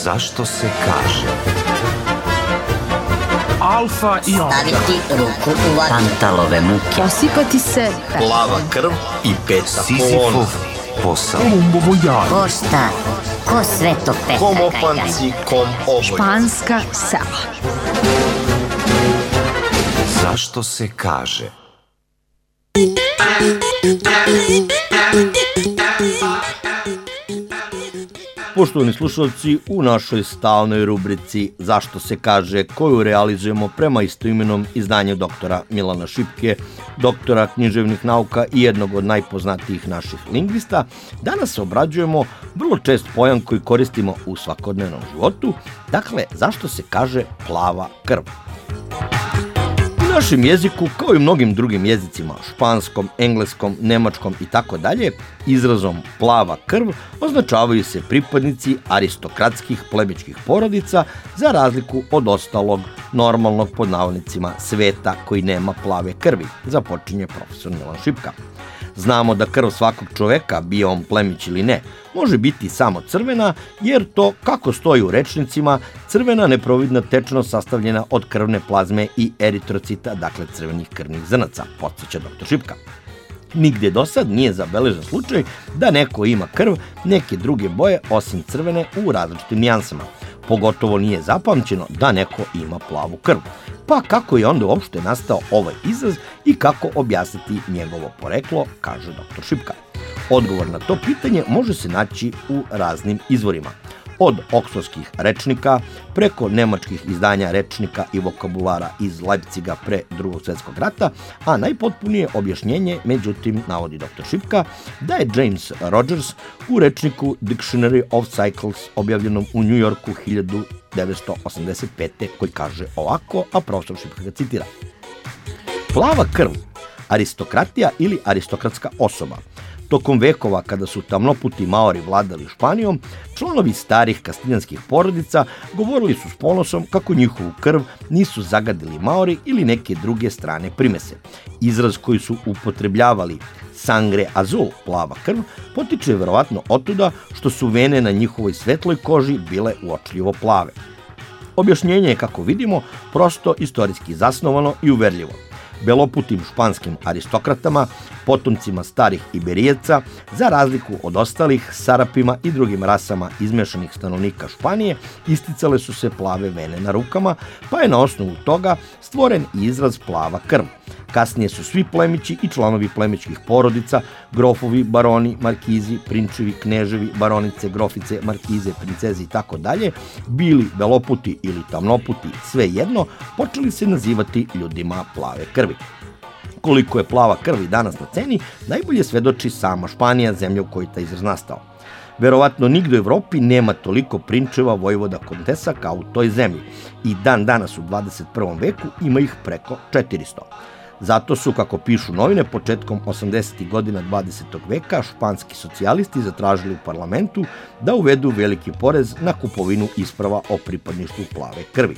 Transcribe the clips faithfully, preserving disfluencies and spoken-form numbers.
Zašto se kaže? Alfa i omega. Staviti ruku u vatru. Pantalove muke. Osipati se. Plava krv i peta Sizifov posao. Kolumbovo jaje. Ko šta? Ko sve to peta? Kom opanci, kom oboj. Španska sela. Zašto se kaže? Poštovani slušalci, u našoj stalnoj rubrici Zašto se kaže, koju realizujemo prema istoimenom izdanju doktora Milana Šipke, doktora književnih nauka i jednog od najpoznatijih naših lingvista, danas obrađujemo vrlo čest pojam koji koristimo u svakodnevnom životu, dakle, zašto se kaže plava krv. U našem jeziku, kao i mnogim drugim jezicima, španskom, engleskom, nemačkom i tako dalje, izrazom plava krv označavaju se pripadnici aristokratskih plemičkih porodica za razliku od ostalog normalnog pod navodnicima sveta koji nema plave krvi, započinje profesor Milan Šipka. Znamo da krv svakog čoveka, bio on plemić ili ne, može biti samo crvena, jer to, kako stoji u rečnicima, crvena neprovidna tečnost sastavljena od krvne plazme i eritrocita, dakle crvenih krvnih zrnaca, podsjeća doktor Šipka. Nigde do sad nije zabeležen slučaj da neko ima krv neke druge boje osim crvene u različitim nijansama. Pogotovo nije zapamćeno da neko ima plavu krv. Pa kako je onda uopšte nastao ovaj izraz i kako objasniti njegovo poreklo, kaže doktor Šipka. Odgovor na to pitanje može se naći u raznim izvorima. Od oksfordskih rečnika, preko nemačkih izdanja rečnika i vokabulara iz Leipziga pre drugog svjetskog rata, a najpotpunije objašnjenje, međutim, navodi doktor Šipka, da je James Rogers u rečniku Dictionary of Cycles objavljenom u New Yorku hiljadu devetsto osamdeset pete koji kaže ovako, a profesor Šipka ga citira. Plava krv, aristokratija ili aristokratska osoba. Tokom vekova, kada su tamnoputi Maori vladali Španijom, članovi starih kastiljanskih porodica govorili su s ponosom kako njihovu krv nisu zagadili Maori ili neke druge strane primese. Izraz koji su upotrebljavali sangre azul, plava krv, potiče verovatno otuda što su vene na njihovoj svetloj koži bile uočljivo plave. Objašnjenje je, kako vidimo, prosto istorijski zasnovano i uverljivo. Beloputim španskim aristokratama, potomcima starih Iberijaca, za razliku od ostalih Sarapima i drugim rasama izmešanih stanovnika Španije, isticale su se plave vene na rukama, pa je na osnovu toga stvoren izraz plava krv. Kasnije su svi plemići i članovi plemičkih porodica, grofovi, baroni, markizi, prinčevi, kneževi, baronice, grofice, markize, princeze i tako dalje, bili beloputi ili tamnoputi, svejedno, počeli se nazivati ljudima plave krvi. Koliko je plava krvi danas na ceni, najbolje svedoči sama Španija, zemlja u kojoj je taj izraz nastao. Verovatno nigde u Evropi nema toliko prinčeva, vojvoda, kontesa kao u toj zemlji i dan danas u dvadeset prvom veku ima ih preko četiristo. Zato su, kako pišu novine, početkom osamdesetih godina dvadesetog veka španski socijalisti zatražili u parlamentu da uvedu veliki porez na kupovinu isprava o pripadništvu plave krvi.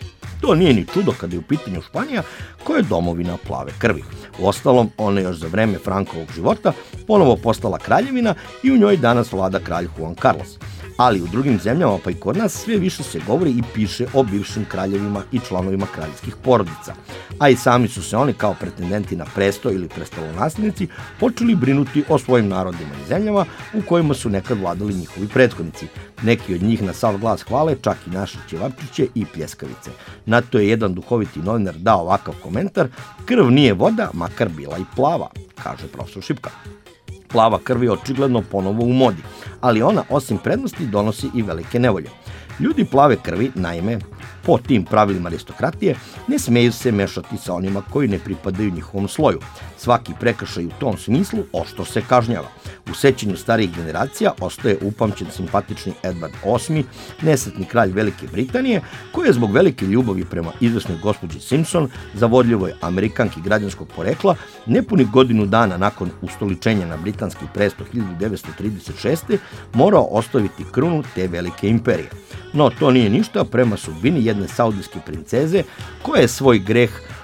To nije ni čudo kada je u pitanju Španija, koja je domovina plave krvi. Uostalom, ona je još za vreme Frankovog života ponovo postala kraljevina i u njoj danas vlada kralj Juan Carlos. Ali u drugim zemljama, pa i kod nas, sve više se govori i piše o bivšim kraljevima i članovima kraljevskih porodica. A i sami su se oni, kao pretendenti na presto ili prestolonaslednici, počeli brinuti o svojim narodima i zemljama u kojima su nekad vladali njihovi prethodnici. Neki od njih na sav glas hvale čak i naše ćevapčiće i pljeskavice. Na to je jedan duhoviti novinar dao ovakav komentar: krv nije voda, makar bila i plava, kaže profesor Šipka. Plava krv je očigledno ponovo u modi, ali ona osim prednosti donosi i velike nevolje. Ljudi plave krvi, naime, po tim pravilima aristokratije, ne smeju se mešati sa onima koji ne pripadaju njihovom sloju. Svaki prekršaj u tom smislu oštro se kažnjava. U sećanju starijih generacija ostaje upamćen simpatični Edward osmi, nesretni kralj Velike Britanije, koji je zbog velike ljubavi prema izvesnoj gospođi Simpson, zavodljivoj Amerikanki građanskog porekla, nepunih godinu dana nakon ustoličenja na britanski presto hiljadu devetsto trideset šeste. morao ostaviti krunu te velike imperije. No to nije ništa prema sudbini jedne saudijske princeze koja je svoj greh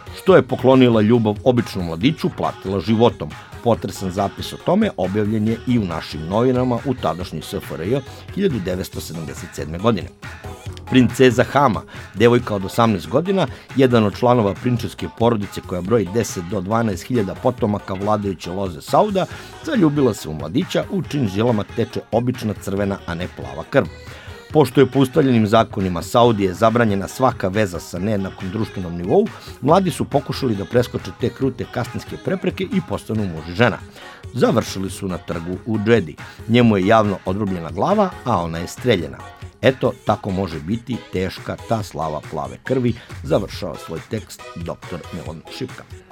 Što je poklonila ljubav običnom mladiću, platila životom. Potresan zapis o tome objavljen je i u našim novinama u tadašnjoj S F R J hiljadu devetsto sedamdeset sedme. godine. Princeza Hama, devojka od osamnaest godina, jedan od članova prinčevske porodice koja broji deset do dvanaest hiljada potomaka vladajuće loze Sauda, zaljubila se u mladića u čijim žilama teče obična crvena, a ne plava krv. Pošto je po ustaljenim zakonima Saudije zabranjena svaka veza sa nejednakom društvenom nivou, mladi su pokušali da preskoče te krute kastinske prepreke i postanu muž i žena. Završili su na trgu u Džedi. Njemu je javno odrubljena glava, a ona je streljena. Eto, tako može biti teška ta slava plave krvi, završava svoj tekst doktor Milan Šipka.